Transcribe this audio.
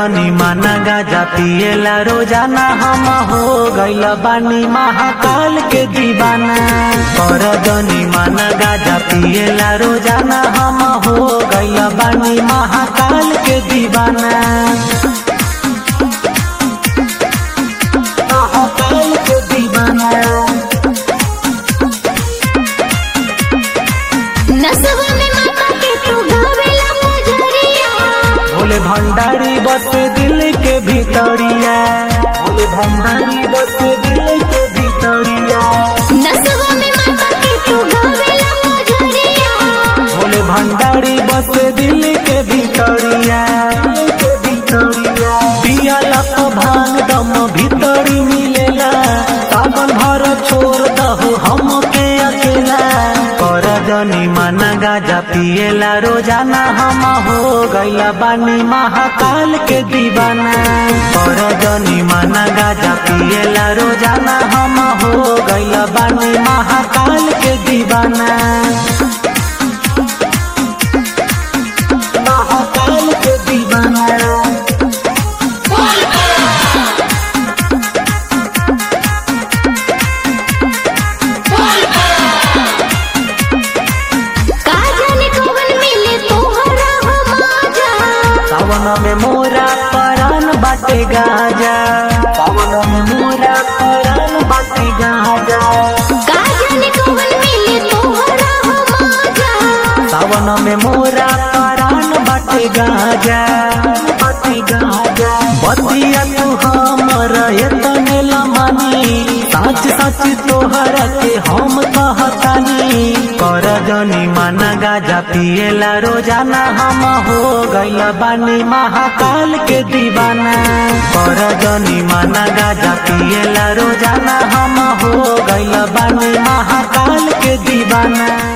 जनी माना गाजा पिएला रोजाना हम हो गइल बानी महाकाल के दीवाना। कर जनी माना गाजा पिएला रोजाना हम हो गइल बानी महाकाल के दीवाना। महाकाल के दीवाना। भोले भंडारी बसे दिल के भीतरिया। भोले भंडारी बसे दिल के भीतरिया। भोले भंडारी बसे दिल के भीतरिया। पियाला तो भांग दम भीतरी मिलेला। सावन भर छोड़ दहो हमके अकेला। कर जनी माना गाजा पिएला रोजाना हम हो गइल बानी महाकाल के दीवाना। कर जनी माना गाजा पिएला रोजाना हम हो गइल बानी महाकाल के दीवाना। महाकाल के दीवाना। सावन में मोरा परान बाटे गाजा। सावन में मोरा परान बाटे गाजा। सावन में मोरा परान बाटे गाजा। बाटे गाजा। बतिया तू हमर एतने लमानी। सच सच तोहरा के हम कहतानी। कर जनी माना गाजा पिएला रोजाना हम हो गइल बानी महाकाल के दीवाना। कर जनी माना गाजा पिएला रोजाना हम हो गइल बानी महाकाल के दीवाना।